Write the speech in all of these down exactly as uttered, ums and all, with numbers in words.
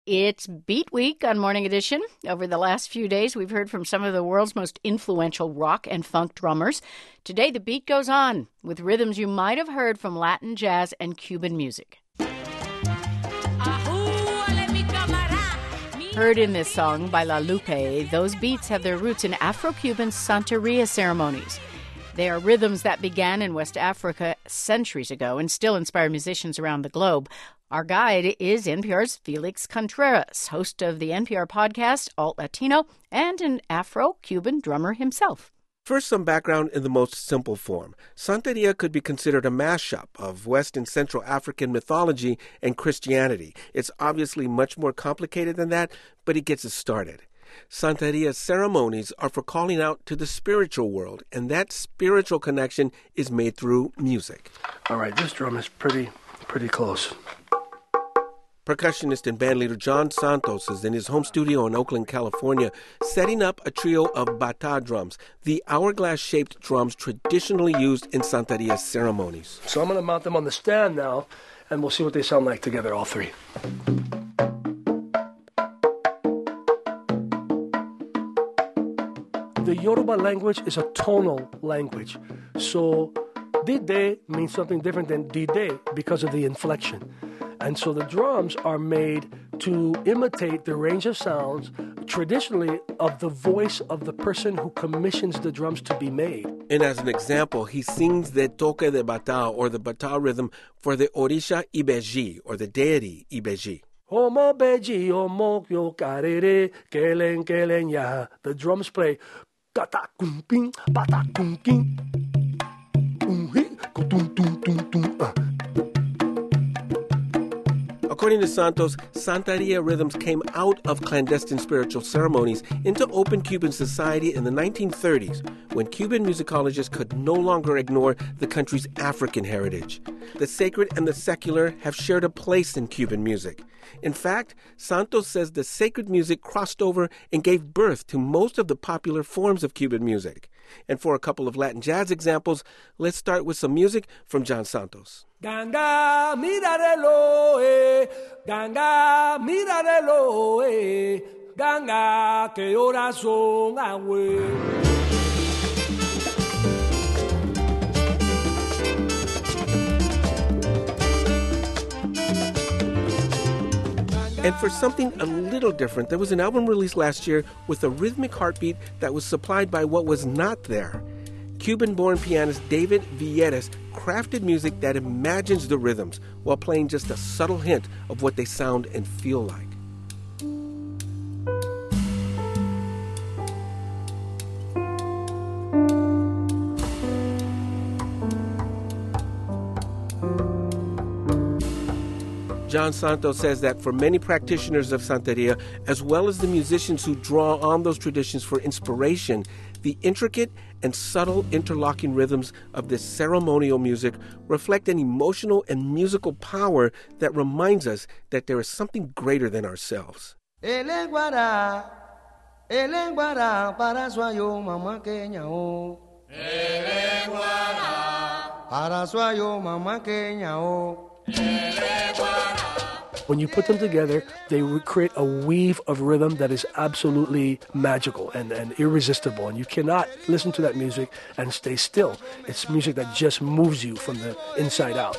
It's Beat Week on Morning Edition. Over the last few days, we've heard from some of the world's most influential rock and funk drummers. Today, the beat goes on with rhythms you might have heard from Latin jazz and Cuban music. Heard in this song by La Lupe, those beats have their roots in Afro-Cuban Santeria ceremonies. They are rhythms that began in West Africa centuries ago and still inspire musicians around the globe. Our guide is N P R's Felix Contreras, host of the N P R podcast Alt Latino and an Afro-Cuban drummer himself. First, some background in the most simple form. Santeria could be considered a mashup of West and Central African mythology and Christianity. It's obviously much more complicated than that, but it gets us started. Santeria ceremonies are for calling out to the spiritual world, and that spiritual connection is made through music. All right, this drum is pretty, pretty close. Percussionist and bandleader John Santos is in his home studio in Oakland, California, setting up a trio of bata drums, the hourglass-shaped drums traditionally used in Santeria ceremonies. So I'm going to mount them on the stand now, and we'll see what they sound like together, all three. The Yoruba language is a tonal language, so dide means something different than dide because of the inflection. And so the drums are made to imitate the range of sounds, traditionally, of the voice of the person who commissions the drums to be made. And as an example, he sings the toque de bata, or the bata rhythm, for the Orisha Ibeji, or the deity Ibeji. Homo beji, homo yo karere, kelen kelen ya. The drums play ta kum ping, bata kum king, um hi, tum tum tum tum. According to Santos, Santeria rhythms came out of clandestine spiritual ceremonies into open Cuban society in the nineteen thirties, when Cuban musicologists could no longer ignore the country's African heritage. The sacred and the secular have shared a place in Cuban music. In fact, Santos says the sacred music crossed over and gave birth to most of the popular forms of Cuban music. And for a couple of Latin jazz examples, let's start with some music from John Santos. Ganga, mirarelo, eh. Ganga, mirarelo, eh. Ganga, que horas son, agüe. And for something a little different, there was an album released last year with a rhythmic heartbeat that was supplied by what was not there. Cuban-born pianist David Villegas crafted music that imagines the rhythms while playing just a subtle hint of what they sound and feel like. John Santos says that for many practitioners of Santeria, as well as the musicians who draw on those traditions for inspiration, the intricate and subtle interlocking rhythms of this ceremonial music reflect an emotional and musical power that reminds us that there is something greater than ourselves. When you put them together, they create a weave of rhythm that is absolutely magical and, and irresistible. And you cannot listen to that music and stay still. It's music that just moves you from the inside out.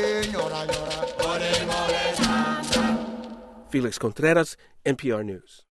Felix Contreras, N P R News.